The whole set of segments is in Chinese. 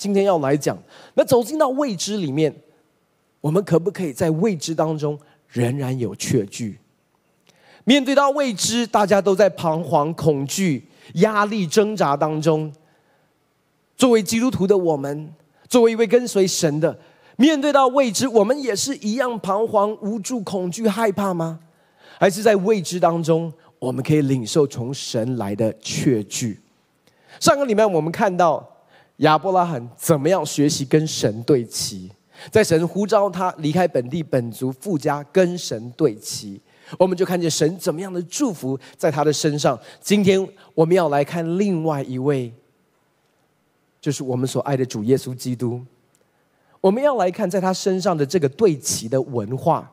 今天要来讲，那走进到未知里面，我们可不可以在未知当中仍然有确据？面对到未知，大家都在彷徨、恐惧、压力、挣扎当中。作为基督徒的我们，作为一位跟随神的，面对到未知，我们也是一样彷徨、无助、恐惧、害怕吗？还是在未知当中，我们可以领受从神来的确据？上个礼拜我们看到亚伯拉罕怎么样学习跟神对齐，在神呼召他离开本地本族父家，跟神对齐，我们就看见神怎么样的祝福在他的身上。今天我们要来看另外一位，就是我们所爱的主耶稣基督。我们要来看在他身上的这个对齐的文化，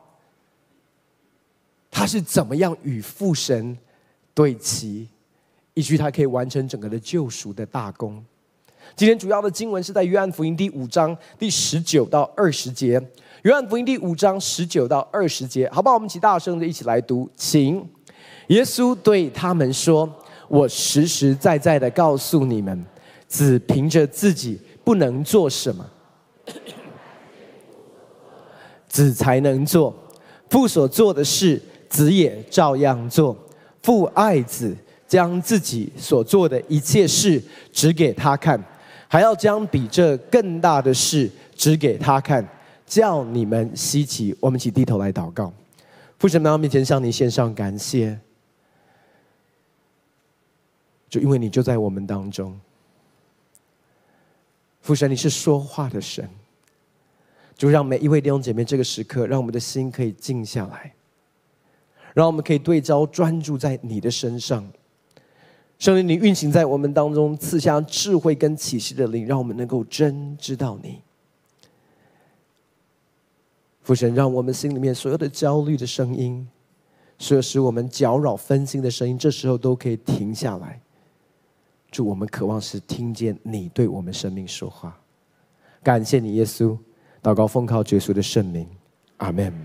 他是怎么样与父神对齐，以至于他可以完成整个的救赎的大功。今天主要的经文是在约翰福音第5章第19到20节。约翰福音第5章19到20节，好不好？我们大声的一起来读，请。耶稣对他们说：“我实实在在的告诉你们，子凭着自己不能做什么，子才能做。父所做的事，子也照样做。父爱子，将自己所做的一切事指给他看，还要将比这更大的事指给他看，叫你们稀奇。”我们一起低头来祷告。父神，来到面前向你献上感谢，就因为你就在我们当中。父神，你是说话的神，就让每一位弟兄姐妹这个时刻，让我们的心可以静下来，让我们可以对焦专注在你的身上。圣灵，你运行在我们当中，赐下智慧跟启示的灵，让我们能够真知道你。父神，让我们心里面所有的焦虑的声音，所有使我们搅扰分心的声音，这时候都可以停下来。主，我们渴望是听见你对我们生命说话。感谢你耶稣，祷告奉靠耶稣的圣名，阿们。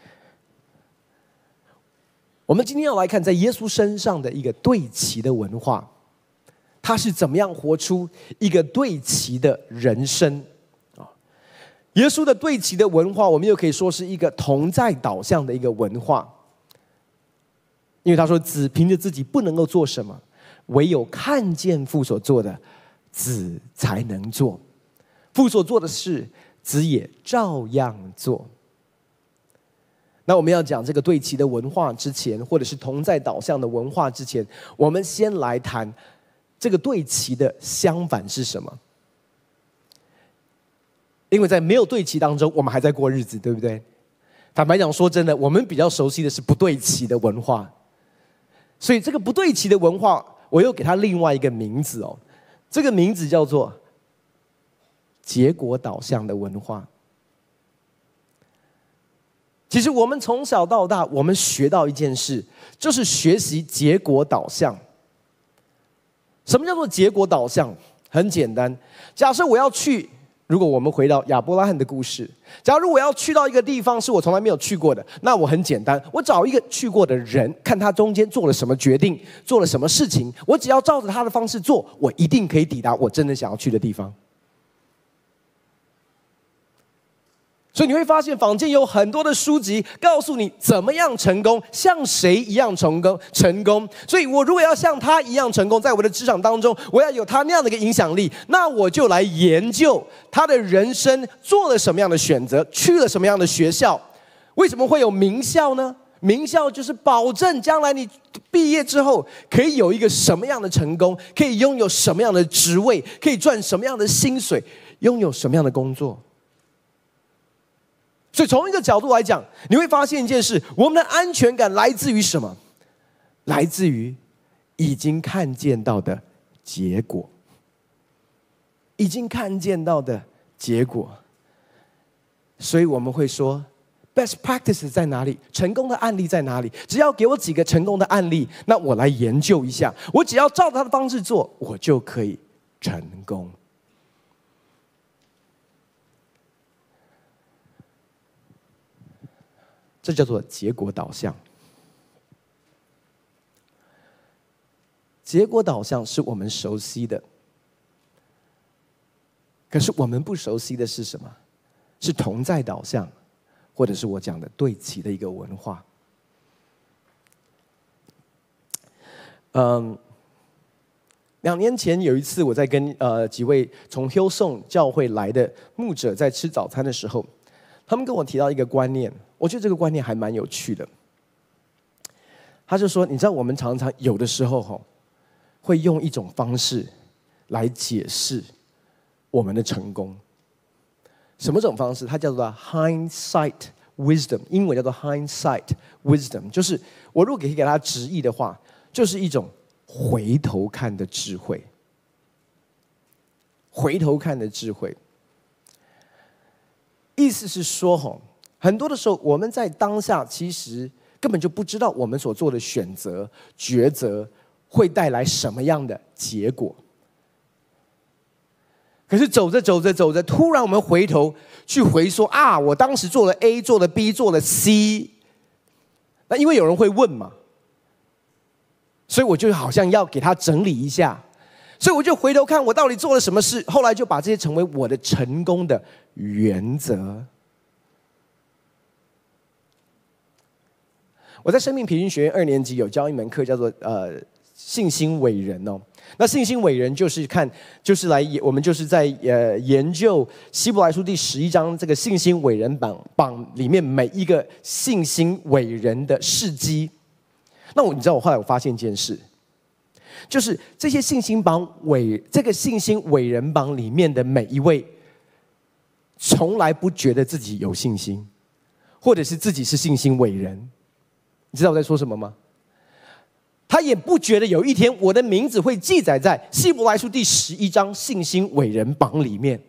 我们今天要来看在耶稣身上的一个对齐的文化，他是怎么样活出一个对齐的人生。耶稣的对齐的文化，我们又可以说是一个同在导向的一个文化，因为他说子凭着自己不能够做什么，唯有看见父所做的，子才能做。父所做的事，子也照样做。那我们要讲这个对齐的文化之前，或者是同在导向的文化之前，我们先来谈这个对齐的相反是什么。因为在没有对齐当中，我们还在过日子，对不对？坦白讲，说真的，我们比较熟悉的是不对齐的文化。所以这个不对齐的文化，我又给它另外一个名字哦，这个名字叫做结果导向的文化。其实我们从小到大，我们学到一件事，就是学习结果导向。什么叫做结果导向？很简单，假设我要去，如果我们回到亚伯拉罕的故事，假如我要去到一个地方是我从来没有去过的，那我很简单，我找一个去过的人，看他中间做了什么决定，做了什么事情，我只要照着他的方式做，我一定可以抵达我真的想要去的地方。所以你会发现坊间有很多的书籍告诉你怎么样成功，像谁一样成功。所以我如果要像他一样成功，在我的职场当中，我要有他那样的一个影响力，那我就来研究他的人生做了什么样的选择，去了什么样的学校。为什么会有名校呢？名校就是保证将来你毕业之后可以有一个什么样的成功，可以拥有什么样的职位，可以赚什么样的薪水，拥有什么样的工作。所以从一个角度来讲，你会发现一件事，我们的安全感来自于什么？来自于已经看见到的结果。已经看见到的结果。所以我们会说 best practice 在哪里？成功的案例在哪里？只要给我几个成功的案例，那我来研究一下，我只要照他的方式做，我就可以成功。这叫做结果导向。结果导向是我们熟悉的， 可是我们不熟悉的是什么？是同在导向，或者是我讲的对齐的一个文化。2年前有一次，我在跟几位从 Hillsong 教会来的牧者在吃早餐的时候，他们跟我提到一个观念，我觉得这个观念还蛮有趣的。他就说，你知道我们常常有的时候会用一种方式来解释我们的成功。什么种方式？它叫做 hindsight wisdom， 英文叫做 hindsight wisdom， 就是我如果可以给它直译的话，就是一种回头看的智慧。回头看的智慧，意思是说，很多的时候我们在当下其实根本就不知道我们所做的选择、抉择会带来什么样的结果。可是走着走着走着，突然我们回头去回说啊，我当时做了 A， 做了 B， 做了 C。那因为有人会问嘛，所以我就好像要给他整理一下，所以我就回头看我到底做了什么事，后来就把这些成为我的成功的原则。我在生命培训学院2年级有教一门课，叫做信心伟人哦。那信心伟人我们就是在研究希伯来书第11章这个信心伟人榜里面每一个信心伟人的事迹。那你知道我后来发现一件事，就是这些这个信心伟人榜里面的每一位，从来不觉得自己有信心，或者是自己是信心伟人。你知道我在说什么吗？他也不觉得有一天我的名字会记载在希伯来书第11章信心伟人榜里面。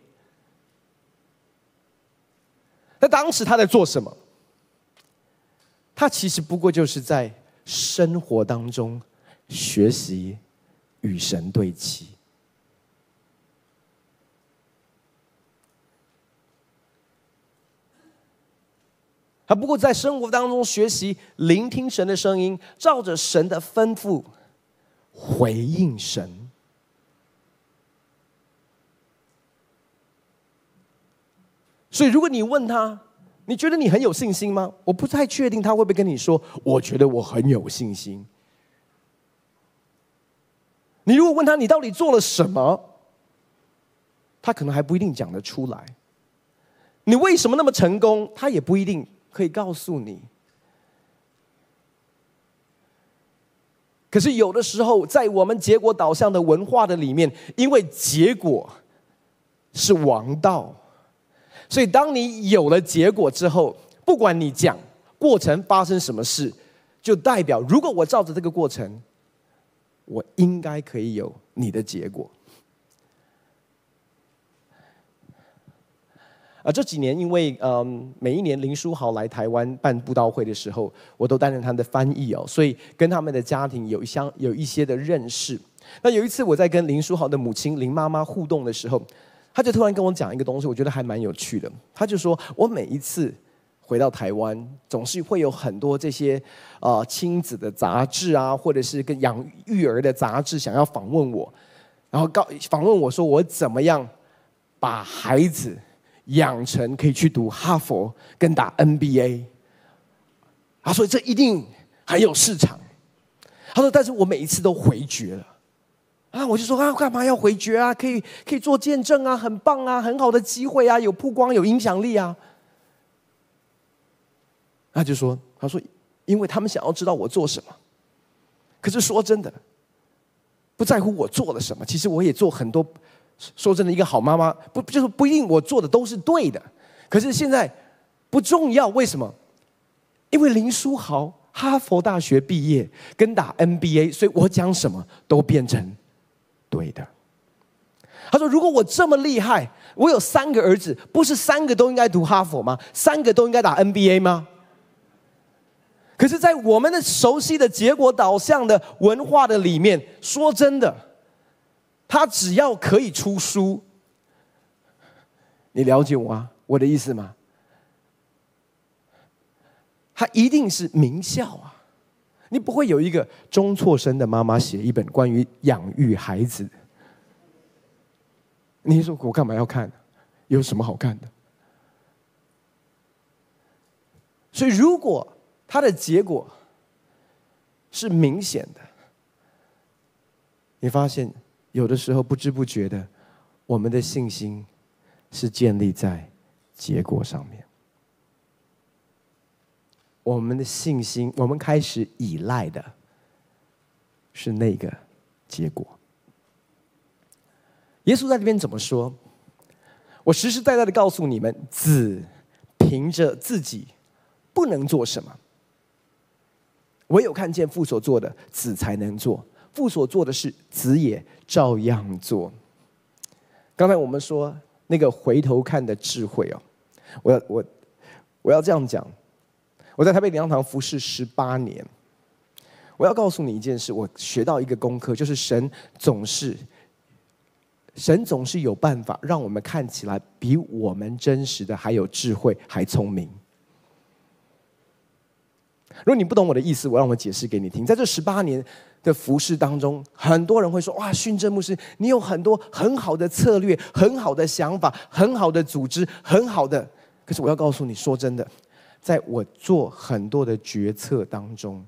那当时他在做什么？他其实不过就是在生活当中学习与神对齐。他不过在生活当中学习聆听神的声音，照着神的吩咐回应神。所以如果你问他，你觉得你很有信心吗？我不太确定他会不会跟你说，我觉得我很有信心。你如果问他你到底做了什么，他可能还不一定讲得出来。你为什么那么成功，他也不一定可以告诉你。可是有的时候，在我们结果导向的文化的里面，因为结果是王道，所以当你有了结果之后，不管你讲过程发生什么事，就代表如果我照着这个过程，我应该可以有你的结果。这几年因为每一年林书豪来台湾办布道会的时候，我都担任他的翻译哦，所以跟他们的家庭有一些的认识。那有一次我在跟林书豪的母亲林妈妈互动的时候，他就突然跟我讲一个东西，我觉得还蛮有趣的。他就说，我每一次回到台湾，总是会有很多这些亲子的杂志啊，或者是跟养育儿的杂志想要访问我，然后访问我说我怎么样把孩子养成可以去读哈佛跟打 NBA。 他说这一定很有市场。他说但是我每一次都回绝了。我就说干嘛要回绝啊？可以做见证啊，很棒啊，很好的机会啊，有曝光有影响力啊。他说因为他们想要知道我做什么。可是说真的，不在乎我做了什么，其实我也做很多。说真的，一个好妈妈就是不一定我做的都是对的，可是现在不重要。为什么？因为林书豪哈佛大学毕业跟打 NBA， 所以我讲什么都变成对的。他说如果我这么厉害，我有3个儿子，不是3个都应该读哈佛吗？3个都应该打 NBA 吗？可是在我们的熟悉的结果导向的文化的里面，说真的，他只要可以出书，你了解我的意思吗？他一定是名校啊！你不会有一个中辍生的妈妈写一本关于养育孩子。 你说我干嘛要看？有什么好看的？所以，如果它的结果是明显的，你发现有的时候不知不觉的，我们的信心是建立在结果上面。我们的信心，我们开始依赖的是那个结果。耶稣在这边怎么说？我实实在在的告诉你们，子凭着自己不能做什么，唯有看见父所做的，子才能做。父所做的事，子也照样做。刚才我们说那个回头看的智慧哦，我要这样讲。我在台北灵粮堂服侍18年，我要告诉你一件事，我学到一个功课，就是神总是有办法让我们看起来比我们真实的还有智慧，还聪明。如果你不懂我的意思，让我解释给你听。在这18年的服事当中，很多人会说：哇，训正牧师，你有很多很好的策略，很好的想法，很好的组织，很好的。可是我要告诉你，说真的，在我做很多的决策当中，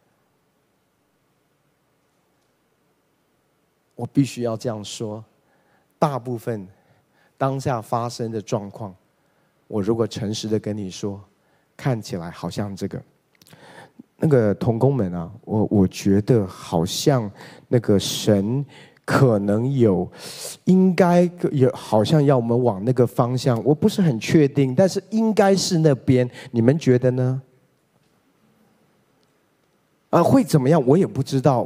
我必须要这样说，大部分当下发生的状况，我如果诚实的跟你说，看起来好像那个同工们啊，我觉得好像那个神可能应该有，好像要我们往那个方向，我不是很确定，但是应该是那边，你们觉得呢？会怎么样？我也不知道。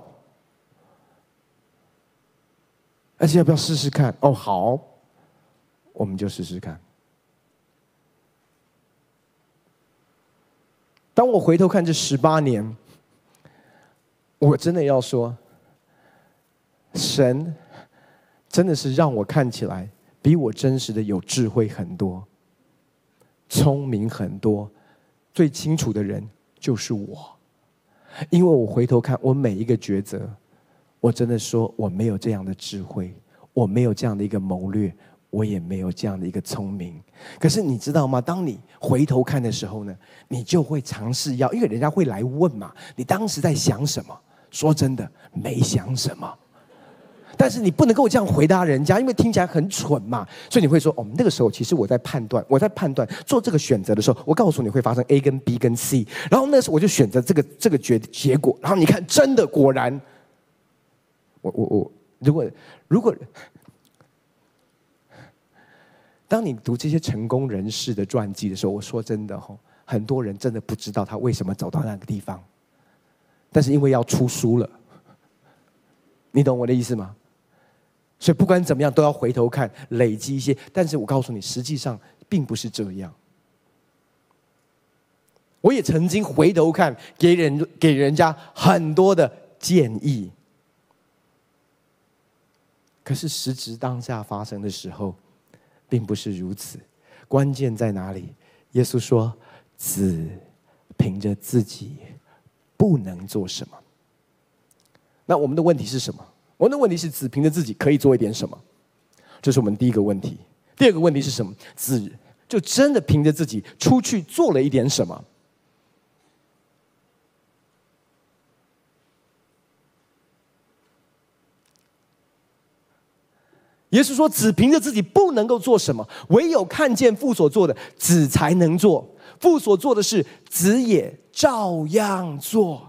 而且要不要试试看？哦，好，我们就试试看。当我回头看这18年，我真的要说，神真的是让我看起来比我真实的有智慧很多，聪明很多，最清楚的人就是我。因为我回头看我每一个抉择，我真的说我没有这样的智慧，我没有这样的一个谋略，我也没有这样的一个聪明。可是你知道吗？当你回头看的时候呢，你就会尝试因为人家会来问嘛，你当时在想什么？说真的，没想什么。但是你不能够这样回答人家，因为听起来很蠢嘛。所以你会说：哦，那个时候其实我在判断做这个选择的时候，我告诉你会发生 A 跟 B 跟 C， 然后那时候我就选择这个结果，然后你看，真的果然，如果当你读这些成功人士的传记的时候，我说真的很多人真的不知道他为什么走到那个地方，但是因为要出书了，你懂我的意思吗？所以不管怎么样都要回头看，累积一些。但是我告诉你，实际上并不是这样。我也曾经回头看，给人家很多的建议，可是实质当下发生的时候并不是如此。关键在哪里？耶稣说：子凭着自己不能做什么。那我们的问题是什么？我们的问题是，子凭着自己可以做一点什么？这是我们第一个问题。第二个问题是什么？子就真的凭着自己出去做了一点什么？耶稣说：子凭着自己不能够做什么，唯有看见父所做的，子才能做。父所做的事，子也照样做。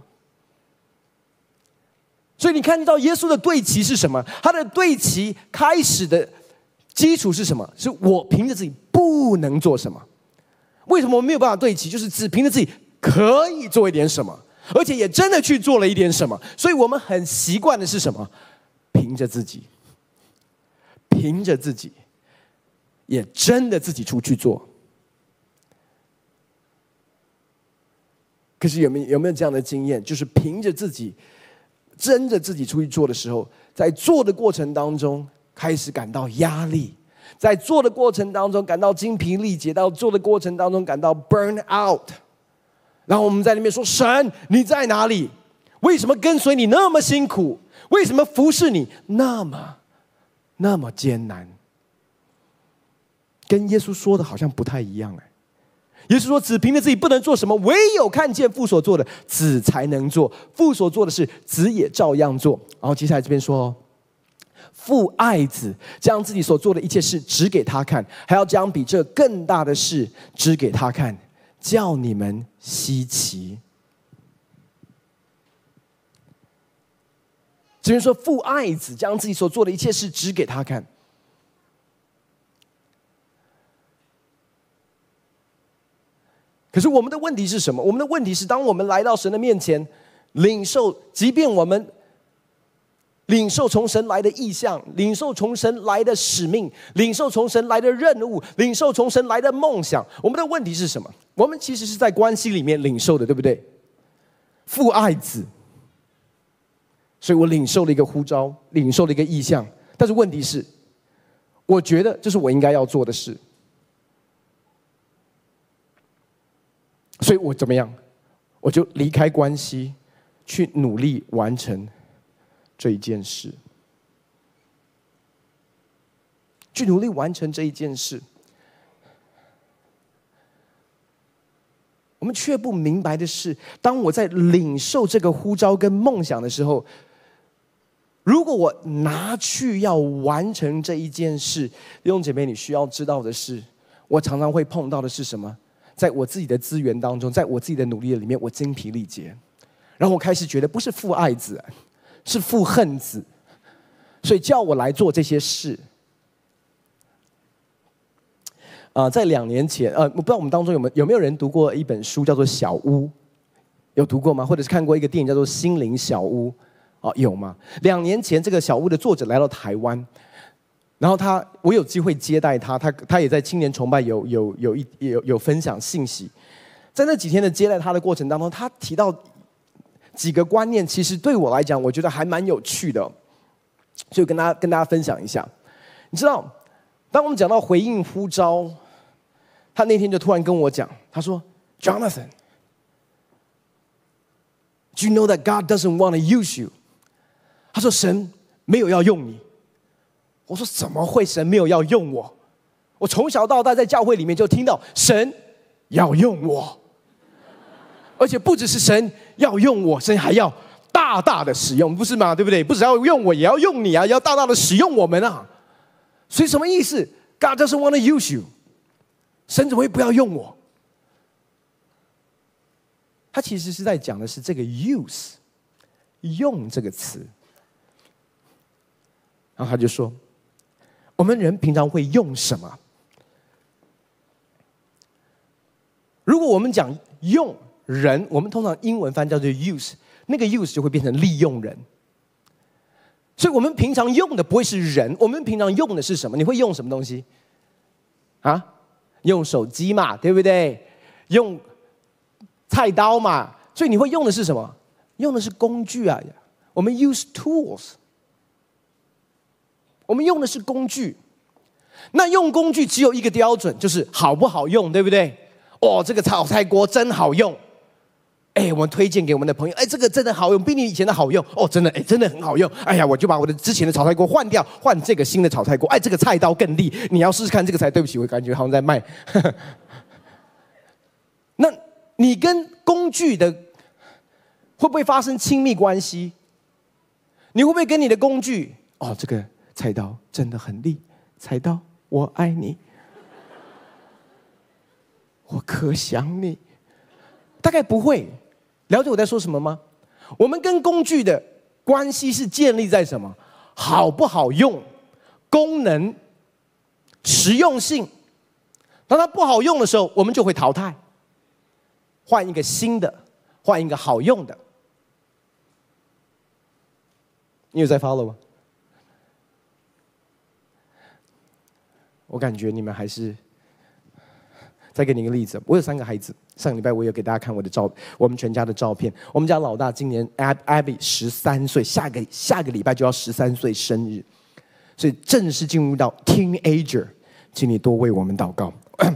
所以你看到耶稣的对齐是什么？他的对齐开始的基础是什么？是我凭着自己不能做什么。为什么我们没有办法对齐？就是只凭着自己可以做一点什么，而且也真的去做了一点什么。所以我们很习惯的是什么？凭着自己，凭着自己，也真的自己出去做。可是有没有这样的经验？就是凭着自己，真的自己出去做的时候，在做的过程当中开始感到压力，在做的过程当中感到精疲力竭，到做的过程当中感到 burn out， 然后我们在那边说：神你在哪里？为什么跟随你那么辛苦？为什么服侍你那么艰难？ 跟耶稣说的好像不太一样哎。耶稣说：“子凭着自己不能做什么，唯有看见父所做的，子才能做。父所做的事，子也照样做。”然后接下来这边说：“父爱子，将自己所做的一切事指给他看，还要将比这更大的事指给他看，叫你们稀奇。”这边说父爱子，将自己所做的一切事指给他看。可是我们的问题是什么？我们的问题是，当我们来到神的面前，领受，即便我们领受从神来的意象，领受从神来的使命，领受从神来的任务，领受从神来的梦想，我们的问题是什么？我们其实是在关系里面领受的，对不对？父爱子，所以我领受了一个呼召，领受了一个意象，但是问题是，我觉得这是我应该要做的事。所以我怎么样？我就离开关系，去努力完成这一件事。去努力完成这一件事。我们却不明白的是，当我在领受这个呼召跟梦想的时候，如果我拿去要完成这一件事，弟兄姐妹，你需要知道的是，我常常会碰到的是什么？在我自己的资源当中，在我自己的努力里面，我精疲力竭，然后我开始觉得不是父爱子，是父恨子，所以叫我来做这些事。在2年前，我不知道我们当中有没有人读过一本书叫做《小屋》，有读过吗？或者是看过一个电影叫做《心灵小屋》？有吗？2年前，这个《小屋》的作者来到台湾。然后我有机会接待他也在青年崇拜有分享信息，在那几天的接待他的过程当中，他提到几个观念，其实对我来讲，我觉得还蛮有趣的，所以跟大家分享一下。你知道，当我们讲到回应呼召，他那天就突然跟我讲，他说 ：“Jonathan, do you know that God doesn't want to use you？” 他说神没有要用你。我说怎么会神没有要用我？我从小到大在教会里面就听到神要用我，而且不只是神要用我，神还要大大的使用，不是吗？对不对？不只要用我，也要用你啊，要大大的使用我们啊。所以什么意思 ？God doesn't want to use you， 神怎么会不要用我？他其实是在讲的是这个 use， 用这个词。然后他就说，我们人平常会用什么？如果我们讲用人，我们通常英文翻叫做 use， 那个 use 就会变成利用人。所以我们平常用的不会是人，我们平常用的是什么？你会用什么东西？用手机嘛，对不对？用菜刀嘛，所以你会用的是什么？用的是工具啊，我们 use tools。我们用的是工具，那用工具只有一个标准，就是好不好用，对不对？这个炒菜锅真好用，我们推荐给我们的朋友，这个真的好用，比你以前的好用，真的，真的很好用。我就把我的之前的炒菜锅换掉，换这个新的炒菜锅，这个菜刀更利，你要试试看这个菜。对不起，我感觉好像在卖。那你跟工具的会不会发生亲密关系？你会不会跟你的工具，这个菜刀真的很利，菜刀我爱你，我可想你。大概不会。了解我在说什么吗？我们跟工具的关系是建立在什么？好不好用，功能，实用性。当它不好用的时候，我们就会淘汰，换一个新的，换一个好用的。你有在 follow 吗？我感觉你们还是。再给你一个例子，我有3个孩子。上个礼拜我有给大家看我们全家的照片。我们家老大今年 Abby 13岁，下个礼拜就要13岁生日，所以正式进入到 teenager， 请你多为我们祷告。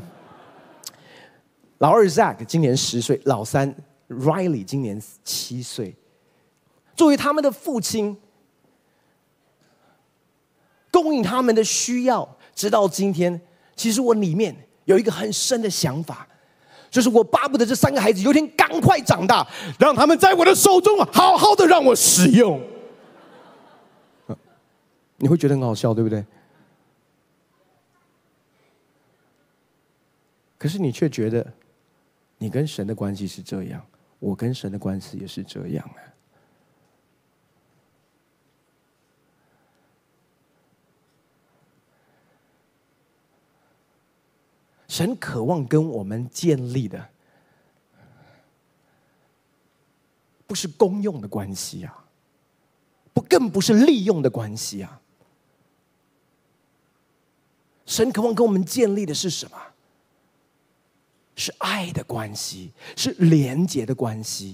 老二 Zach 今年10岁，老三 Riley 今年7岁。作为他们的父亲，供应他们的需要，直到今天。 其实我里面有一个很深的想法，就是我巴不得这3个孩子有一天赶快长大，让他们在我的手中好好的让我使用。你会觉得很好笑，对不对？可是你却觉得你跟神的关系是这样，我跟神的关系也是这样啊。神渴望跟我们建立的不是公用的关系啊，更不是利用的关系啊。神渴望跟我们建立的是什么？是爱的关系，是连结的关系。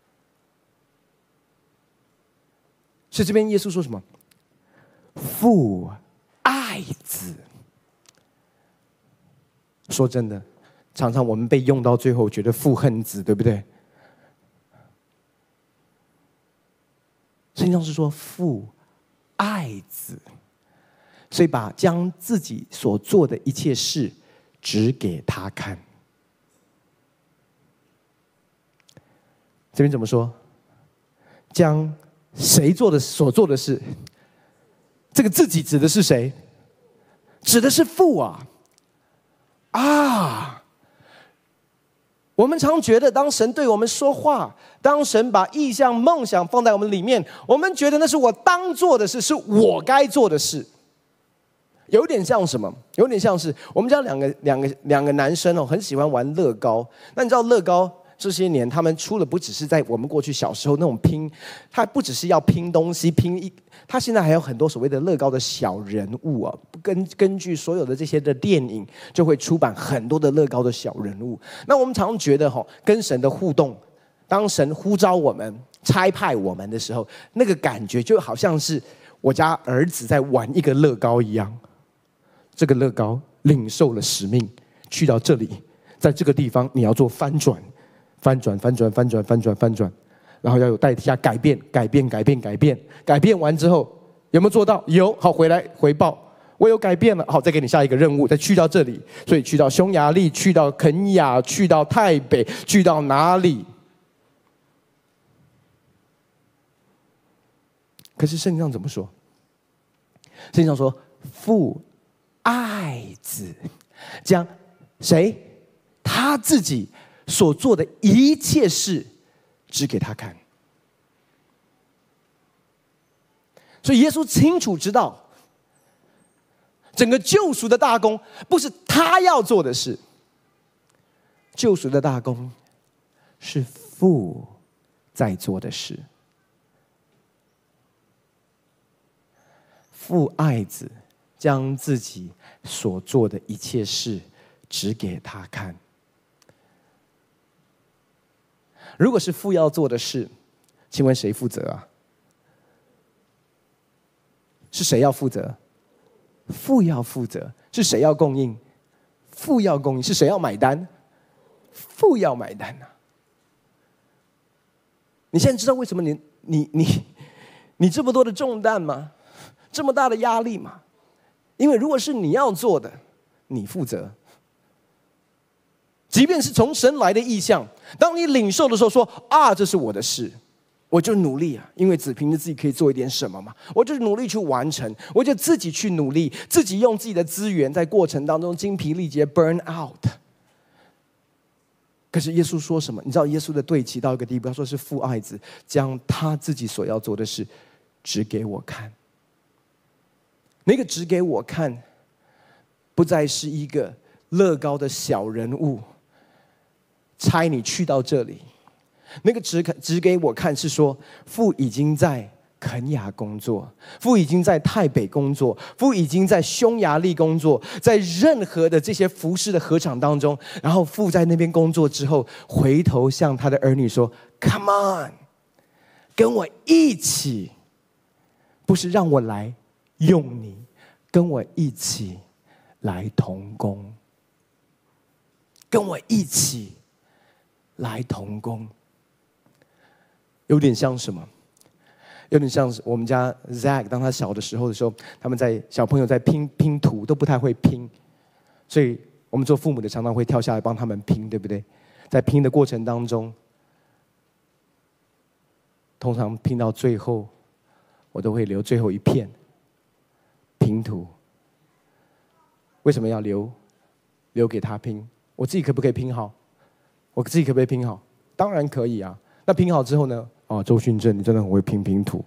所以这边耶稣说什么？父爱子。说真的，常常我们被用到最后，觉得父恨子，对不对？圣经上是说父爱子，所以将自己所做的一切事指给他看。这边怎么说？将谁所做的事，这个自己指的是谁？指的是父啊！我们常觉得，当神对我们说话，当神把意象、梦想放在我们里面，我们觉得那是我当做的事，是我该做的事。有点像什么？有点像是我们家两个男生哦，很喜欢玩乐高。那你知道乐高这些年，他们出了不只是在我们过去小时候那种拼，他不只是要拼东西，他现在还有很多所谓的乐高的小人物啊。根据所有的这些的电影，就会出版很多的乐高的小人物。那我们常常觉得跟神的互动，当神呼召我们、差派我们的时候，那个感觉就好像是我家儿子在玩一个乐高一样。这个乐高领受了使命，去到这里，在这个地方你要做翻转，然后要有代替下改变完之后有没有做到？有，好，回来回报，我有改变了，好，再给你下一个任务，再去到这里，所以去到匈牙利，去到肯亚，去到泰北，去到哪里？可是圣经上怎么说？圣经上说父爱子，将谁？他自己所做的一切事指给他看。所以耶稣清楚知道，整个救赎的大功不是他要做的事，救赎的大功是父在做的事。父爱子，将自己所做的一切事指给他看。如果是父要做的事，请问谁负责啊？是谁要负责？父要负责。是谁要供应？父要供应。是谁要买单？父要买单啊！你现在知道为什么你这么多的重担吗？这么大的压力吗？因为如果是你要做的，你负责。即便是从神来的意象，当你领受的时候说这是我的事，我就努力啊，因为只凭着自己可以做一点什么嘛，我就努力去完成，我就自己去努力，自己用自己的资源在过程当中精疲力竭 burn out。 可是耶稣说什么？你知道耶稣的对齐到一个地步，他说是父爱子，将他自己所要做的事指给我看。那个指给我看，不再是一个乐高的小人物，差你去到这里。那个指给我看是说，父已经在肯亚工作，父已经在泰北工作，父已经在匈牙利工作，在任何的这些服事的合场当中，然后父在那边工作之后，回头向他的儿女说 Come on， 跟我一起，不是让我来用你，跟我一起来同工，跟我一起来同工。有点像什么？有点像是我们家 Zach 当他小的时候，他们小朋友在拼图都不太会拼， 所以我们做父母的常常会跳下来帮他们拼，对不对？在拼的过程当中，通常拼到最后，我都会留最后一片拼图。为什么要留给他拼？我自己可不可以拼好？我自己可不可以拼好？当然可以啊。那拼好之后呢？哦，周训正，你真的很会拼图，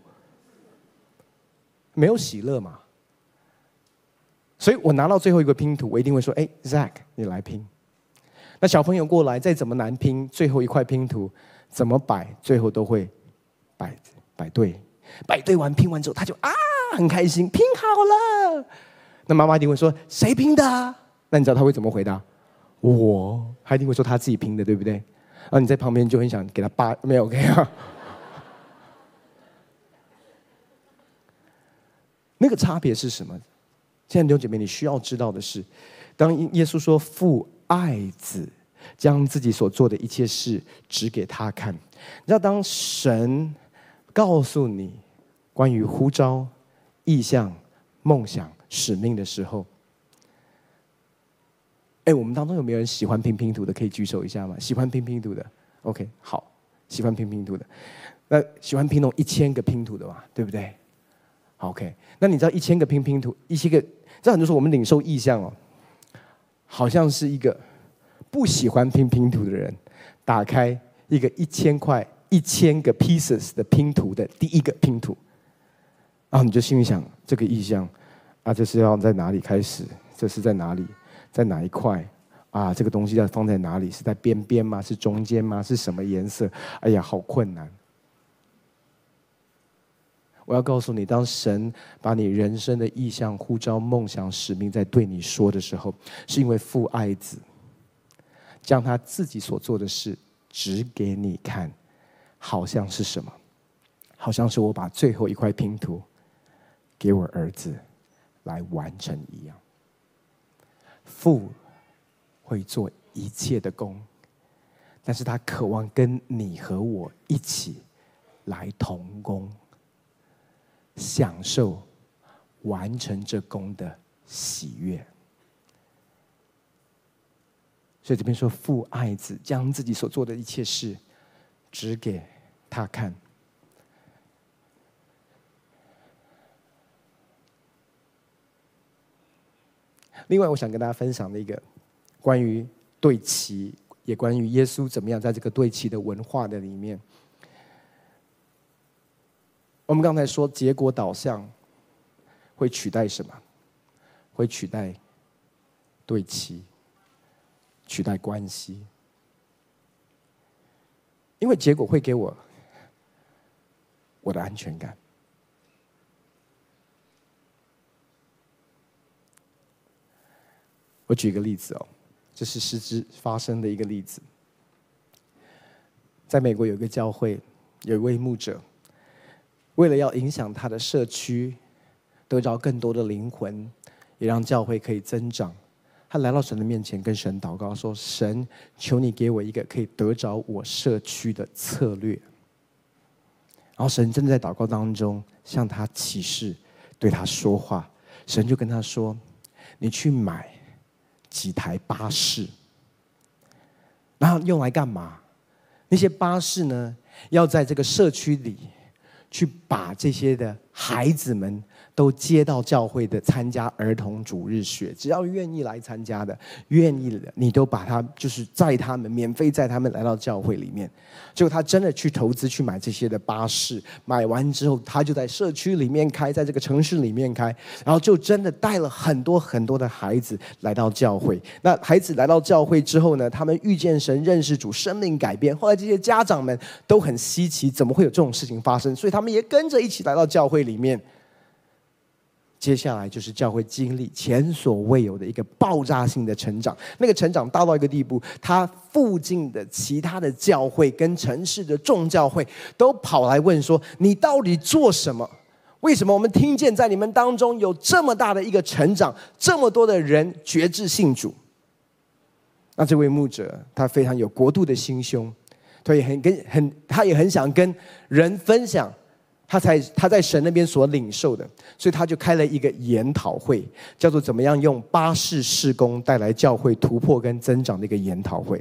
没有喜乐嘛？所以我拿到最后一个拼图，我一定会说：“哎 ，Zack， 你来拼。”那小朋友过来，再怎么难拼，最后一块拼图怎么摆，最后都会摆对。摆对完拼完之后，他就很开心，拼好了。那妈妈一定会说：“谁拼的啊？”那你知道他会怎么回答？我，他一定会说他自己拼的，对不对？然后你在旁边就很想给他扒，没有 OK 啊？那个差别是什么？现在弟兄姐妹，你需要知道的是，当耶稣说父爱子，将自己所做的一切事指给他看。你知道，当神告诉你关于呼召、意向、梦想、使命的时候，我们当中有没有人喜欢拼图的？可以举手一下吗？喜欢拼图的 ，OK， 好，喜欢拼图的，那喜欢拼那种1000个拼图的嘛，对不对？好 ，OK， 那你知道1000个拼图，1000个，这很多时候我们领受意向好像是一个不喜欢拼图的人，打开一个1000个 pieces 的拼图的第一个拼图，然后你就心里想，这个意向这是要在哪里开始？这是在哪里？在哪一块？这个东西要放在哪里？是在边边吗？是中间吗？是什么颜色？哎呀，好困难。我要告诉你，当神把你人生的意向、呼召、梦想、使命在对你说的时候，是因为父爱子，将他自己所做的事指给你看，好像是什么？好像是我把最后一块拼图给我儿子来完成一样。父会做一切的工，但是他渴望跟你和我一起来同工，享受完成这工的喜悦。所以这边说父爱子，将自己所做的一切事指给他看。另外我想跟大家分享的一个关于对齐，也关于耶稣怎么样在这个对齐的文化的里面，我们刚才说结果导向会取代什么？会取代对齐，取代关系。因为结果会给我的安全感。我举一个例子这是实质发生的一个例子。在美国有一个教会，有一位牧者，为了要影响他的社区，得着更多的灵魂，也让教会可以增长，他来到神的面前，跟神祷告说：“神，求你给我一个可以得着我社区的策略。”然后神真的在祷告当中向他启示，对他说话。神就跟他说：“你去买几台巴士，然后用来干嘛？那些巴士呢，要在这个社区里去把这些的孩子们都接到教会的参加儿童主日学，只要愿意来参加的，愿意的，你都把他就是载他们，免费载他们来到教会里面。结果他真的去投资去买这些的巴士，买完之后，他就在社区里面开，在这个城市里面开，然后就真的带了很多很多的孩子来到教会。那孩子来到教会之后呢，他们遇见神，认识主，生命改变。后来这些家长们都很稀奇，怎么会有这种事情发生？所以他们也跟着一起来到教会里面。接下来就是教会经历前所未有的一个爆炸性的成长，那个成长大到一个地步，他附近的其他的教会跟城市的众教会都跑来问说：“你到底做什么？为什么我们听见在你们当中有这么大的一个成长，这么多的人决志信主？”那这位牧者他非常有国度的心胸，他也很想跟人分享他在神那边所领受的，所以他就开了一个研讨会，叫做怎么样用巴士事工带来教会突破跟增长的一个研讨会。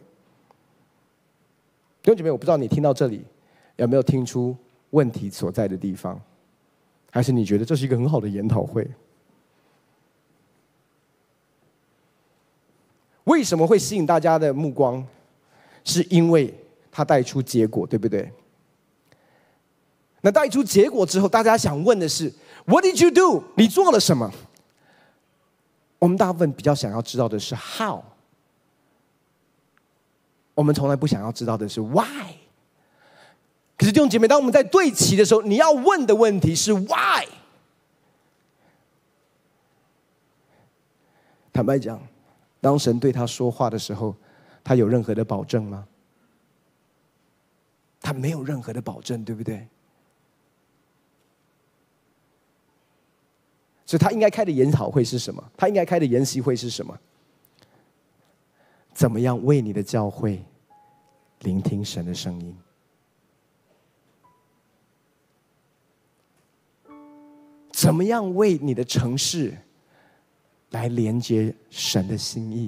弟兄姐妹，我不知道你听到这里有没有听出问题所在的地方，还是你觉得这是一个很好的研讨会？为什么会吸引大家的目光？是因为它带出结果，对不对？那带出结果之后，大家想问的是 What did you do？ 你做了什么？我们大部分比较想要知道的是 How， 我们从来不想要知道的是 Why。 可是弟兄姐妹，当我们在对齐的时候，你要问的问题是 Why。 坦白讲，当神对他说话的时候，他有任何的保证吗？他没有任何的保证，对不对？所以他应该开的研讨会是什么？他应该开的研习会是什么？怎么样为你的教会聆听神的声音？怎么样为你的城市来连接神的心意？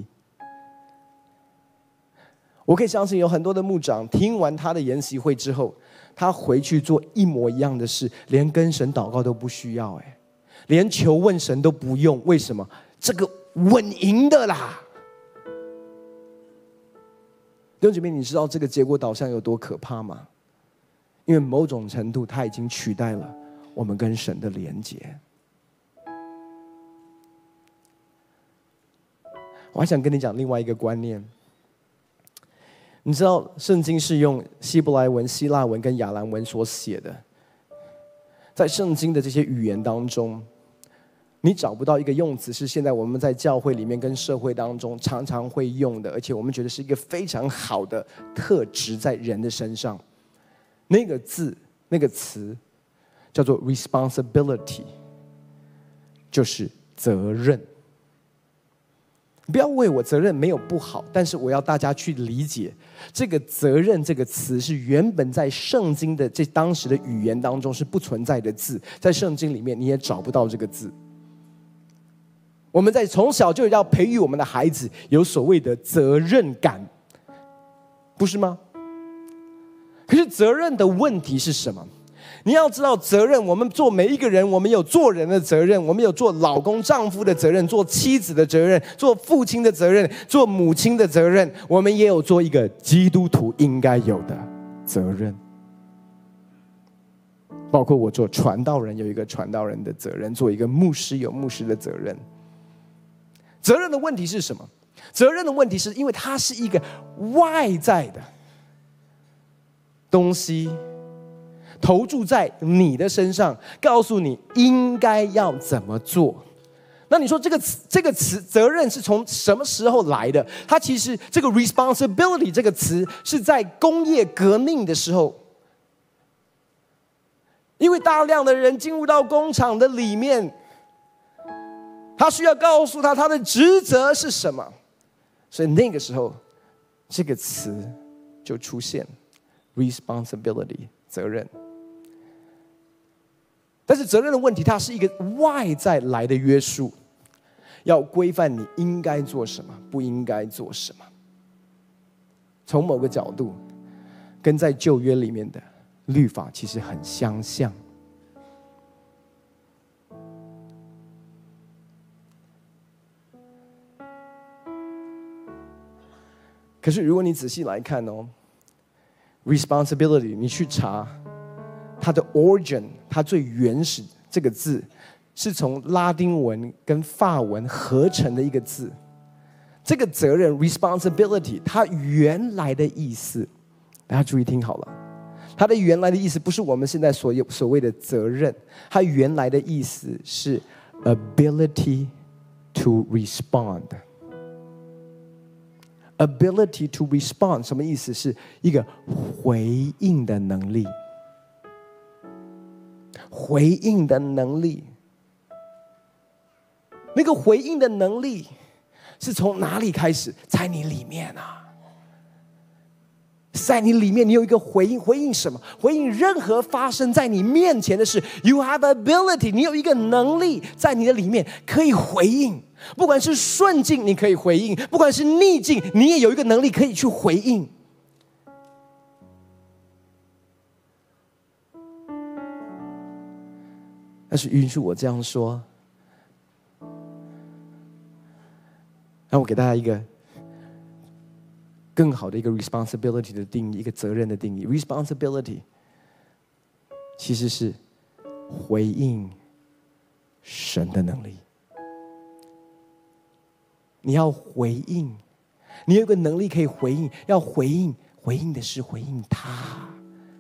我可以相信有很多的牧长听完他的研习会之后，他回去做一模一样的事，连跟神祷告都不需要，连求问神都不用。为什么？这个稳赢的啦！弟兄姐妹，你知道这个结果导向有多可怕吗？因为某种程度，它已经取代了我们跟神的连结。我还想跟你讲另外一个观念。你知道圣经是用希伯来文、希腊文跟亚兰文所写的，在圣经的这些语言当中，你找不到一个用词是现在我们在教会里面跟社会当中常常会用的，而且我们觉得是一个非常好的特质在人的身上。那个字、那个词叫做 responsibility， 就是责任。不要为我责任没有不好，但是我要大家去理解，这个责任这个词是原本在圣经的当时的语言当中是不存在的字，在圣经里面你也找不到这个字。我们在从小就要培育我们的孩子有所谓的责任感，不是吗？可是责任的问题是什么？你要知道责任，我们做每一个人，我们有做人的责任，我们有做老公丈夫的责任，做妻子的责任，做父亲的责任，做母亲的责任，我们也有做一个基督徒应该有的责任。包括我做传道人有一个传道人的责任，做一个牧师有牧师的责任。责任的问题是什么？责任的问题是因为它是一个外在的东西，投注在你的身上，告诉你应该要怎么做。那你说这个词责任是从什么时候来的？它其实这个 responsibility 这个词是在工业革命的时候，因为大量的人进入到工厂的里面，他需要告诉他的职责是什么，所以那个时候这个词就出现 responsibility 责任。但是责任的问题，它是一个外在来的约束，要规范你应该做什么，不应该做什么。从某个角度，跟在旧约里面的律法其实很相像。可是如果你仔细来看responsibility 你去查它的 origin， 它最原始这个字是从拉丁文跟法文合成的一个字。这个责任 responsibility 它原来的意思，大家注意听好了，它的原来的意思不是我们现在所谓的责任，它原来的意思是 ability to respond。ability to respond 什么意思？是一个回应的能力。回应的能力，那个回应的能力是从哪里开始？在你里面啊， 在你里面，你有一个回应，回应什么？回应任何发生在你面前的事。You have ability， 你有一个能力在你的里面可以回应，不管是顺境你可以回应，不管是逆境，你也有一个能力可以去回应。但是允许我这样说，让我给大家一个更好的一个 responsibility 的定义，一个责任的定义。responsibility 其实是回应神的能力。你要回应，你有一个能力可以回应，要回应，回应的是回应他。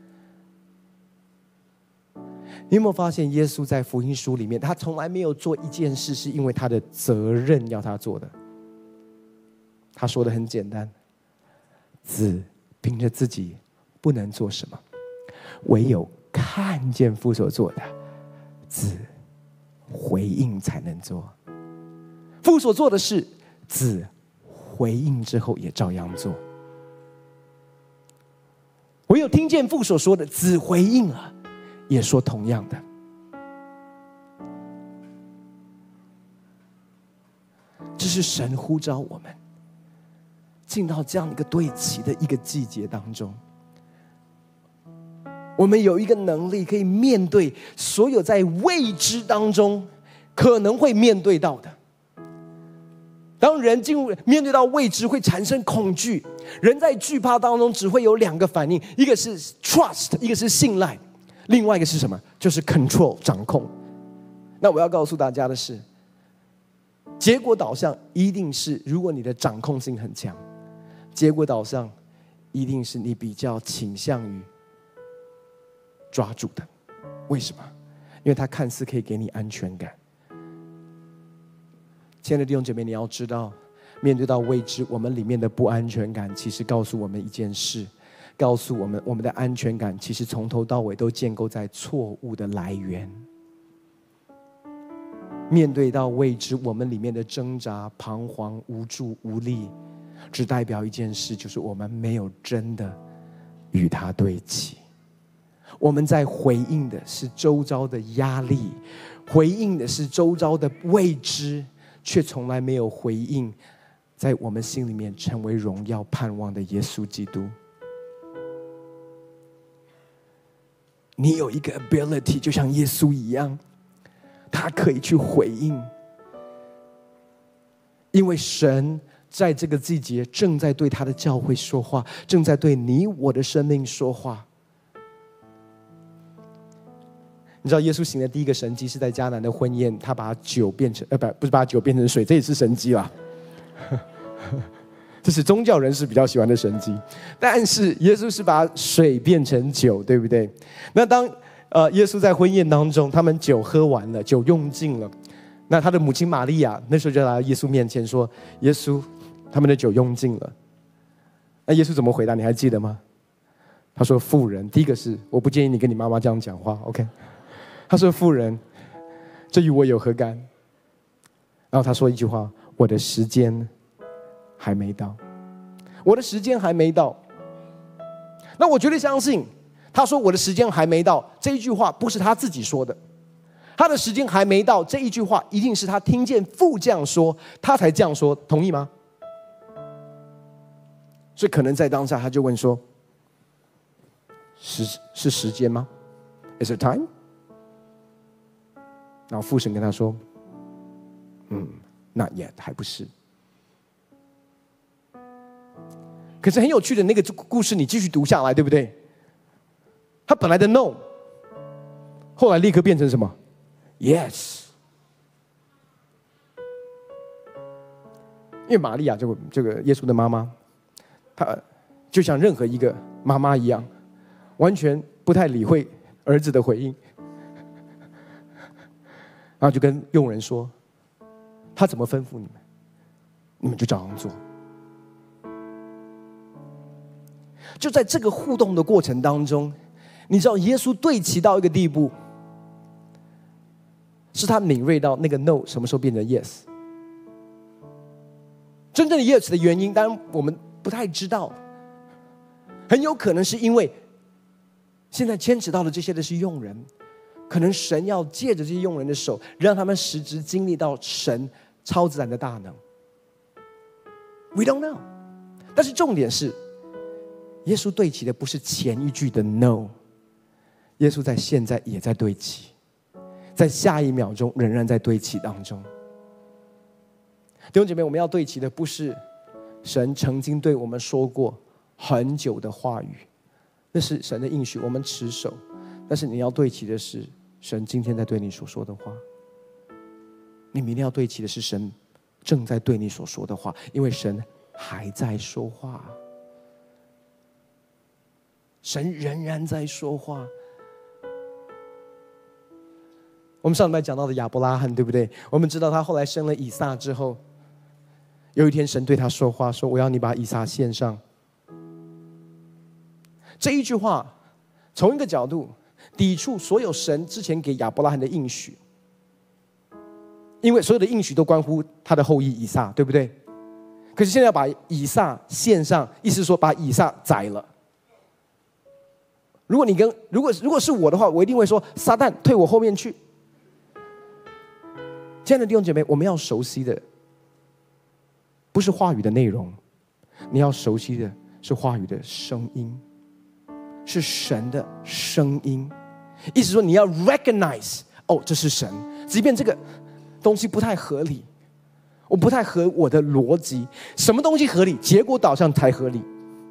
你有没有发现，耶稣在福音书里面，他从来没有做一件事是因为他的责任要他做的。他说的很简单，子凭着自己不能做什么，唯有看见父所做的，子回应才能做。父所做的事，子回应之后也照样做。唯有听见父所说的，子回应了，也说同样的。这是神呼召我们进到这样一个对齐的一个季节当中。我们有一个能力可以面对所有在未知当中可能会面对到的。当人面对到未知，会产生恐惧。人在惧怕当中只会有两个反应，一个是 trust， 一个是信赖，另外一个是什么？就是 control， 掌控。那我要告诉大家的是，结果导向一定是，如果你的掌控性很强，结果导向一定是你比较倾向于抓住的。为什么？因为它看似可以给你安全感。亲爱的弟兄姐妹，你要知道，面对到未知，我们里面的不安全感其实告诉我们一件事，告诉我们，我们的安全感其实从头到尾都建构在错误的来源。面对到未知，我们里面的挣扎、彷徨、无助、无力，只代表一件事，就是我们没有真的与它对齐。我们在回应的是周遭的压力，回应的是周遭的未知，却从来没有回应在我们心里面成为荣耀盼望的耶稣基督。你有一个 ability， 就像耶稣一样，他可以去回应，因为神在这个季节正在对他的教会说话，正在对你我的生命说话。你知道耶稣行的第一个神迹是在迦南的婚宴，他把酒变成不是把酒变成水，这也是神迹啦。这是宗教人士比较喜欢的神迹，但是耶稣是把水变成酒，对不对？那当耶稣在婚宴当中，他们酒喝完了，酒用尽了，那他的母亲玛利亚那时候就来到耶稣面前说：“耶稣，他们的酒用尽了。”那耶稣怎么回答？你还记得吗？他说：“妇人，第一个是我不建议你跟你妈妈这样讲话 ，OK？” 他说：“妇人，这与我有何干？”然后他说一句话：“我的时间还没到，我的时间还没到。”那我绝对相信，他说我的时间还没到这一句话不是他自己说的，他的时间还没到这一句话一定是他听见父这样说，他才这样说，同意吗？所以可能在当下他就问说：“是时间吗 ？Is it time？” 然后父神跟他说：“Not yet， 还不是。”可是很有趣的那个故事，你继续读下来，对不对？他本来的 no， 后来立刻变成什么 ？Yes。因为玛利亚这个耶稣的妈妈，她就像任何一个妈妈一样，完全不太理会儿子的回应，然后就跟佣人说：“他怎么吩咐你们，你们就照样做。”就在这个互动的过程当中，你知道耶稣对齐到一个地步，是他敏锐到那个 no 什么时候变成 yes。真正的 yes 的原因，当然我们不太知道， 很有可能是因为现在牵扯到的这些的是用人，可能神要借着这些用人的手，让他们实质经历到神超自然的大能。We don't know。但是重点是，耶稣对齐的不是前一句的 no， 耶稣在现在也在对齐，在下一秒钟仍然在对齐当中。弟兄姐妹，我们要对齐的不是神曾经对我们说过很久的话语，那是神的应许，我们持守。但是你要对齐的是神今天在对你所说的话，你明天要对齐的是神正在对你所说的话，因为神还在说话，神仍然在说话。我们上礼拜讲到的亚伯拉罕，对不对？我们知道他后来生了以撒之后，有一天神对他说话，说我要你把以撒献上。这一句话从一个角度抵触所有神之前给亚伯拉罕的应许，因为所有的应许都关乎他的后裔以撒，对不对？可是现在要把以撒献上，意思是说把以撒宰了。如果是我的话，我一定会说撒旦退我后面去。亲爱的弟兄姐妹，我们要熟悉的不是话语的内容，你要熟悉的是话语的声音，是神的声音。意思说你要 recognize， 这是神，即便这个东西不太合理，我不太合我的逻辑。什么东西合理？结果导向才合理。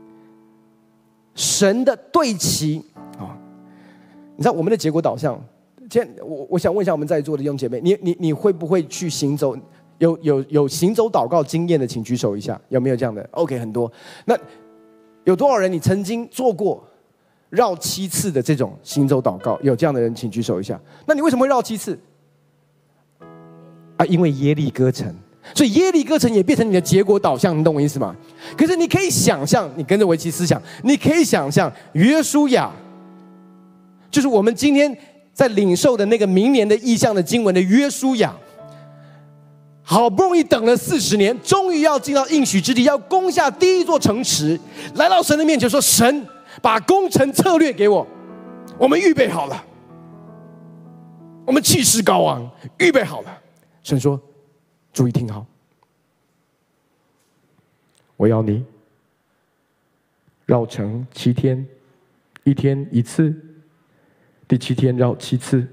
神的对齐你知道我们的结果导向。今天我想问一下我们在座的弟兄姐妹，你会不会去行走？有行走祷告经验的，请举手一下，有没有这样的 ？OK， 很多。那有多少人你曾经做过绕7次的这种行走祷告？有这样的人，请举手一下。那你为什么会绕7次？因为耶利哥城，所以耶利哥城也变成你的结果导向，你懂我意思吗？可是你可以想象，你跟着维奇思想，你可以想象约书亚，就是我们今天在领受的那个明年的异象的经文的约书亚，好不容易等了40年，终于要进到应许之地，要攻下第一座城池，来到神的面前说：神，把攻城策略给我，我们预备好了，我们气势高昂，预备好了。神说：注意听好，我要你绕城7天，1天1次，第7天绕7次。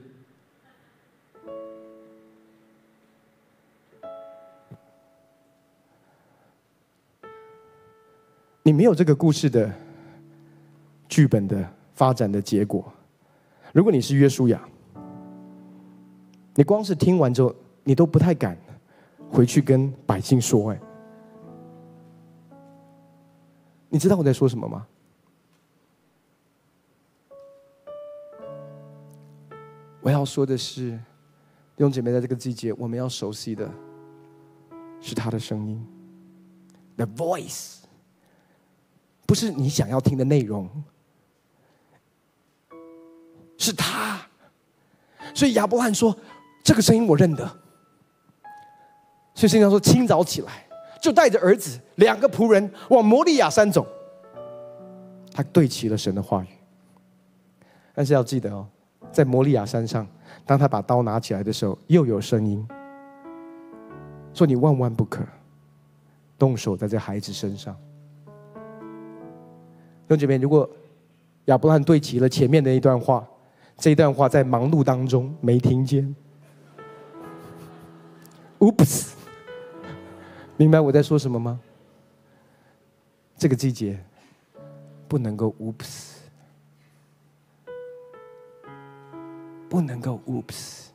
你没有这个故事的剧本的发展的结果。如果你是约书亚，你光是听完之后，你都不太敢回去跟百姓说。你知道我在说什么吗？我要说的是，弟兄姐妹，在这个季节，我们要熟悉的是他的声音 ，the voice， 不是你想要听的内容，是他。所以亚伯拉罕说：“这个声音我认得。”所以圣经上说，清早起来，就带着儿子2个仆人往摩利亚山走。他对齐了神的话语。但是要记得在摩利亚山上，当他把刀拿起来的时候，又有声音说：“你万万不可动手在这孩子身上。”弟兄姐妹，如果亚伯拉罕对齐了前面的一段话，这一段话在忙碌当中没听见。Oops， 明白我在说什么吗？这个季节不能够 oops， 不能够 oops，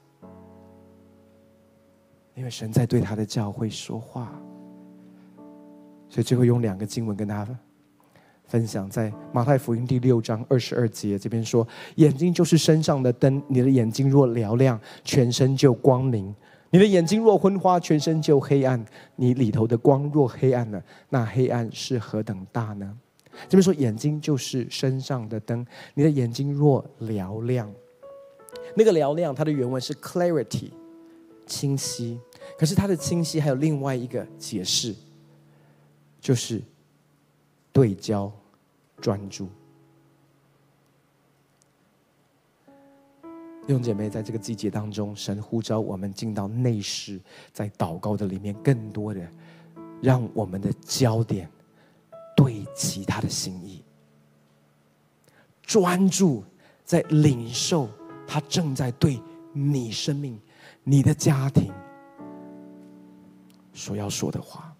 因为神在对他的教会说话。所以最后用2个经文跟大家分享，在马太福音第6章22节，这边说：眼睛就是身上的灯，你的眼睛若嘹亮，全身就光明；你的眼睛若昏花，全身就黑暗。你里头的光若黑暗了，那黑暗是何等大呢？这边说眼睛就是身上的灯，你的眼睛若嘹亮，那个嘹亮它的原文是 clarity， 清晰。可是它的清晰还有另外一个解释，就是对焦专注。弟兄姐妹，在这个季节当中，神呼召我们进到内室，在祷告的里面，更多的让我们的焦点对齐他的心意，专注在领受他正在对你生命、你的家庭所要说的话。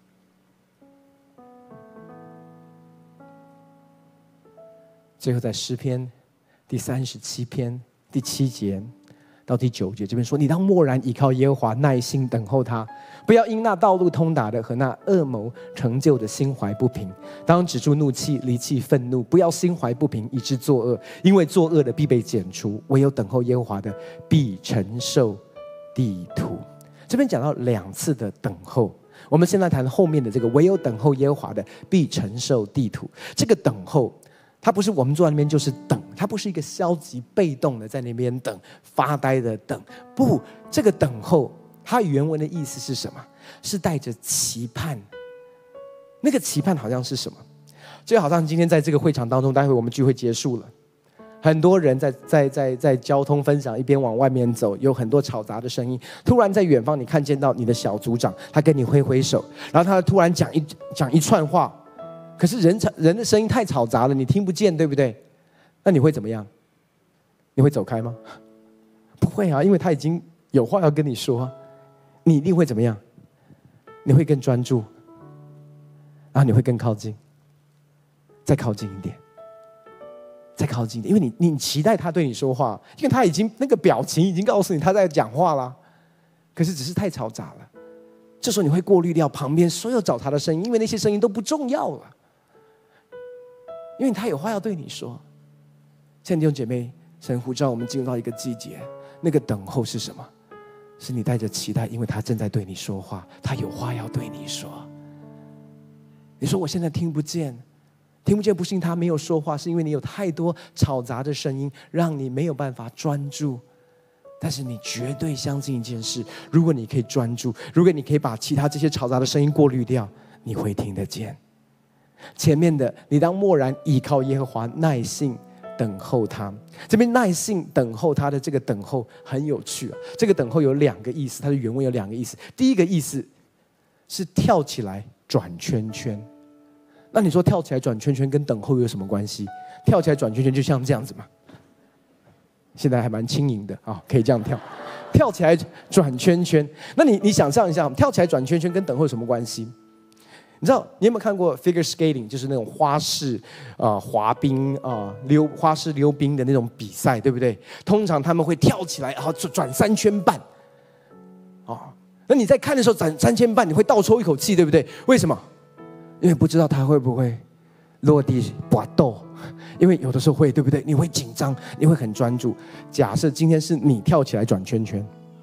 最后在诗篇第37篇第7节到第9节，这边说：你当默然倚靠耶和华，耐心等候他，不要因那道路通达的和那恶谋成就的心怀不平。当止住怒气，离弃愤怒，不要心怀不平，以致作恶，因为作恶的必被剪除，唯有等候耶和华的必承受地土。这边讲到2次的等候，我们现在谈后面的这个唯有等候耶和华的必承受地土。这个等候，它不是我们坐在那边就是等，它不是一个消极被动的在那边等，发呆的等。不，这个等候它原文的意思是什么？是带着期盼。那个期盼好像是什么？就好像今天在这个会场当中，待会我们聚会结束了，很多人在交通分享，一边往外面走，有很多吵杂的声音。突然在远方，你看见到你的小组长，他跟你挥挥手，然后他突然讲一串话。可是人的声音太嘈杂了，你听不见，对不对？那你会怎么样？你会走开吗？不会啊，因为他已经有话要跟你说，你一定会怎么样？你会更专注，然后你会更靠近，再靠近一点，再靠近一点，因为你期待他对你说话，因为他已经那个表情已经告诉你他在讲话了，可是只是太嘈杂了。这时候你会过滤掉旁边所有找茬的声音，因为那些声音都不重要了。因为他有话要对你说。现在弟兄姐妹，神呼召我们进入到一个季节，那个等候是什么？是你带着期待，因为他正在对你说话，他有话要对你说。你说我现在听不见，听不见不是因为他没有说话，是因为你有太多吵杂的声音，让你没有办法专注。但是你绝对相信一件事，如果你可以专注，如果你可以把其他这些嘈杂的声音过滤掉，你会听得见。前面的你当默然倚靠耶和华，耐性等候他。这边耐性等候他的这个等候很有趣。这个等候有2个意思，它的原文有2个意思。第一个意思是跳起来转圈圈。那你说跳起来转圈圈跟等候有什么关系？跳起来转圈圈就像这样子嘛，现在还蛮轻盈的啊，可以这样跳，跳起来转圈圈。那你想象一下，跳起来转圈圈跟等候有什么关系？你知道你有没有看过 figure skating， 就是那种花式滑冰花式溜冰的那种比赛，对不对？通常他们会跳起来，然后转3圈半那你在看的时候转3圈半，你会倒抽一口气，对不对？为什么？因为不知道他会不会落地拔豆，因为有的时候会，对不对？你会紧张，你会很专注。假设今天是你跳起来转圈圈，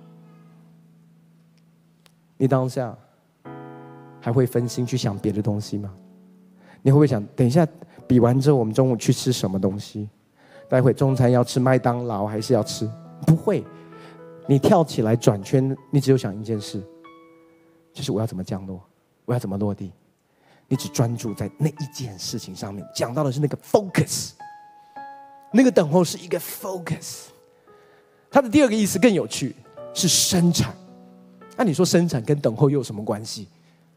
你当下还会分心去想别的东西吗？你会不会想，等一下比完之后我们中午去吃什么东西？待会中餐要吃麦当劳还是要吃？不会，你跳起来转圈，你只有想一件事，就是我要怎么降落，我要怎么落地。你只专注在那一件事情上面，讲到的是那个 focus， 那个等候是一个 focus。 它的第2个意思更有趣，是生产。那你说生产跟等候又有什么关系？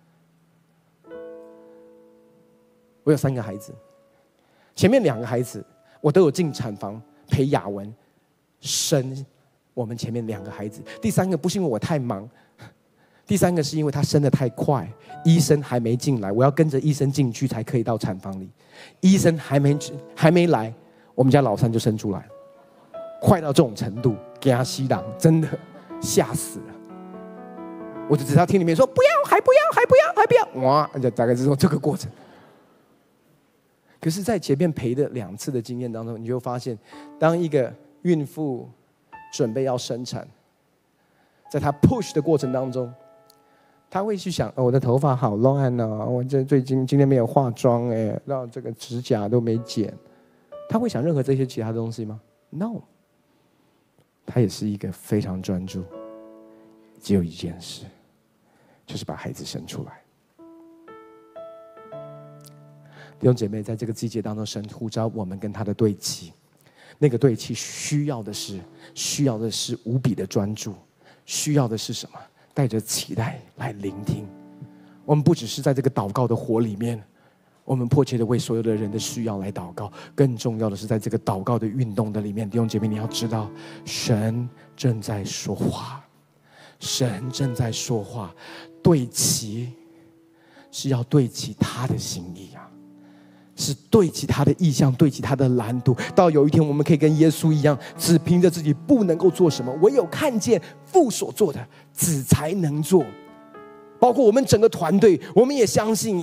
我有3个孩子，前面2个孩子我都有进产房陪雅文生我们前面2个孩子。第3个不是因为我太忙，第3个是因为他生得太快，医生还没进来，我要跟着医生进去才可以到产房里。医生还没来，我们家老3就生出来了，快到这种程度，给他吸氧，真的吓死了。我就只要听里面说不要，还不要，还不要，还不要，哇，就大概是这个过程。可是，在前面陪的2次的经验当中，你就发现，当一个孕妇准备要生产，在她 push 的过程当中，她会去想：我的头发好乱哦，我最近今天没有化妆然后这个指甲都没剪。她会想任何这些其他的东西吗 ？No， 她也是一个非常专注，只有一件事，就是把孩子生出来。 弟兄姐妹，在这个季节当中，神呼召我们跟他的对齐，那个对齐需要的是无比的专注，需要的是什么？带着期待来聆听。我们不只是在这个祷告的火里面，我们迫切的为所有的人的需要来祷告，更重要的是在这个祷告的运动的里面，弟兄姐妹，你要知道，神正在说话，神正在说话，对齐是要对齐他的心意啊，是对齐他的意向，对齐他的蓝图。到有一天我们可以跟耶稣一样，只凭着自己不能够做什么，唯有看见父所做的，子才能做。包括我们整个团队，我们也相信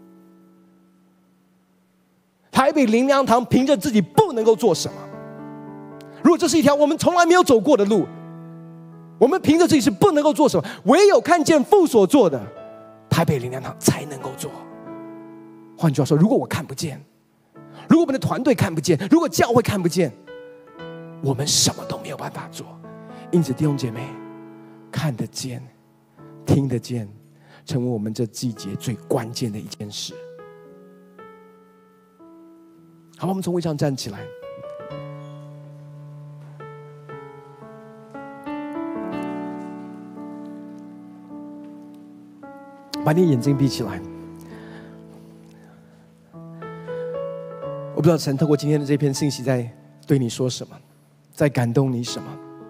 台北灵粮堂凭着自己不能够做什么。如果这是一条我们从来没有走过的路，我们凭着自己是不能够做什么，唯有看见父所做的，台北灵粮堂才能够做。换句话说，如果我看不见，如果我们的团队看不见，如果教会看不见，我们什么都没有办法做。因此弟兄姐妹，看得见听得见成为我们这季节最关键的一件事。好，我们从位上站起来，把你眼睛闭起来。我不知道神透过今天的这篇信息在对你说什么，在感动你什么。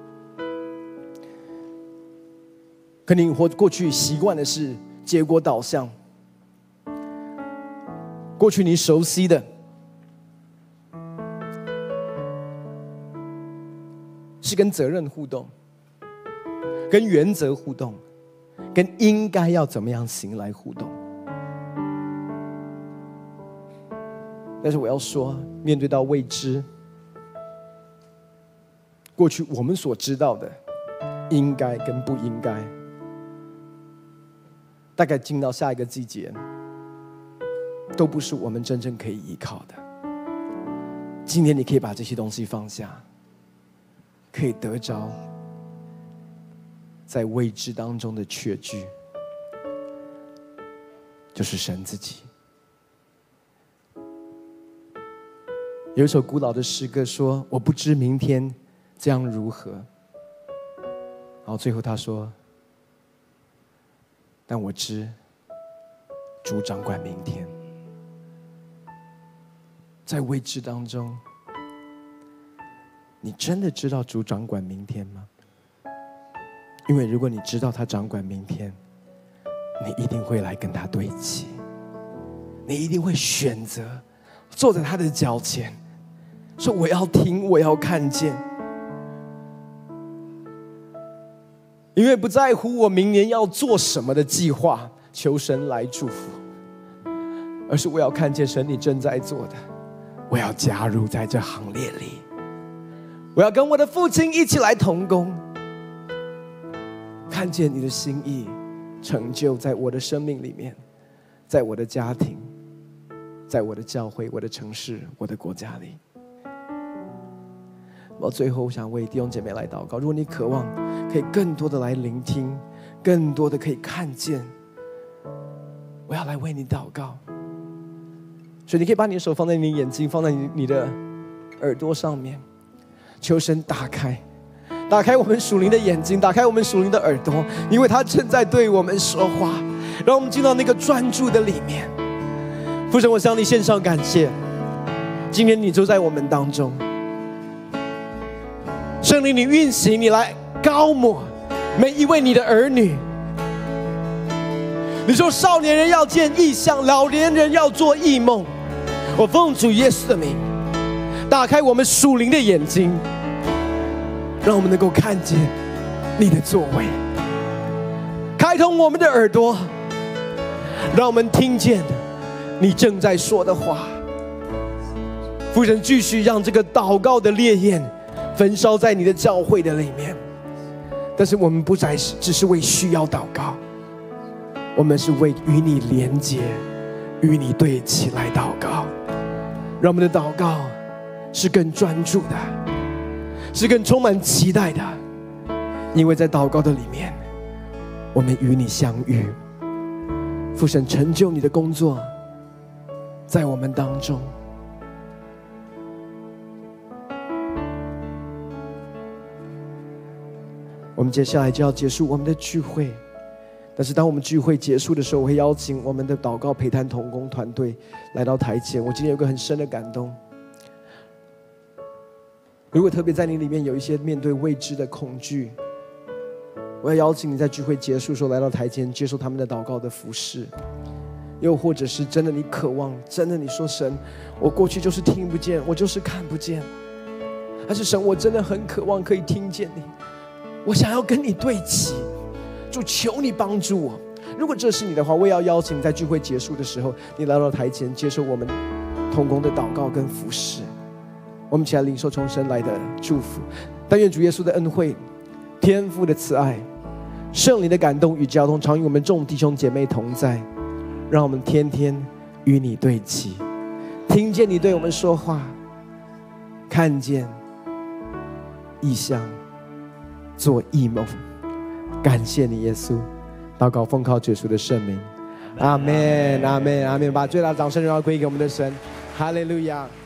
可能你过去习惯的是结果导向，过去你熟悉的是跟责任互动，跟原则互动，跟应该要怎么样行来互动。但是我要说，面对到未知，过去我们所知道的应该跟不应该，大概进到下一个季节，都不是我们真正可以依靠的。今天你可以把这些东西放下，可以得着在未知当中的确据，就是神自己。有一首古老的诗歌说，我不知明天将如何，然后最后他说，但我知主掌管明天。在未知当中，你真的知道主掌管明天吗？因为如果你知道他掌管明天，你一定会来跟他对齐，你一定会选择坐在他的脚前，说我要听，我要看见。因为不在乎我明年要做什么的计划，求神来祝福，而是我要看见神你正在做的，我要加入在这行列里，我要跟我的父亲一起来同工，看见你的心意成就在我的生命里面，在我的家庭，在我的教会，我的城市，我的国家里。我最后想为弟兄姐妹来祷告，如果你渴望可以更多的来聆听，更多的可以看见，我要来为你祷告。所以你可以把你的手放在你的眼睛，放在你的耳朵上面，求神打开我们属灵的眼睛，打开我们属灵的耳朵，因为他正在对我们说话，让我们进到那个专注的里面。父神，我向你献上感谢，今天你就在我们当中，圣灵你运行，你来膏抹每一位你的儿女。你说少年人要见异象，老年人要做异梦。我奉主耶稣的名，打开我们属灵的眼睛，让我们能够看见你的作为，开通我们的耳朵，让我们听见你正在说的话。父神，继续让这个祷告的烈焰焚烧在你的教会的里面。但是我们不再是只是为需要祷告，我们是为与你连结，与你对齐来祷告。让我们的祷告是更专注的，是更充满期待的，因为在祷告的里面，我们与你相遇。父神，成就你的工作在我们当中。我们接下来就要结束我们的聚会，但是当我们聚会结束的时候，我会邀请我们的祷告陪谈同工团队来到台前。我今天有个很深的感动，如果特别在你里面有一些面对未知的恐惧，我要邀请你在聚会结束的时候来到台前，接受他们的祷告的服事。又或者是真的你渴望，真的你说神，我过去就是听不见，我就是看不见，还是神，我真的很渴望可以听见你，我想要跟你对齐，主求你帮助我。如果这是你的话，我也要邀请你在聚会结束的时候，你来到台前接受我们同工的祷告跟服事。我们一起来领受从神来的祝福。但愿主耶稣的恩惠、天父的慈爱、圣灵的感动与交通常与我们众弟兄姐妹同在，让我们天天与你对齐，听见你对我们说话，看见异象，做异梦。感谢你耶稣，祷告奉靠耶稣的圣名，阿们，阿们，阿们。把最大的掌声荣耀归给我们的神，哈利路亚。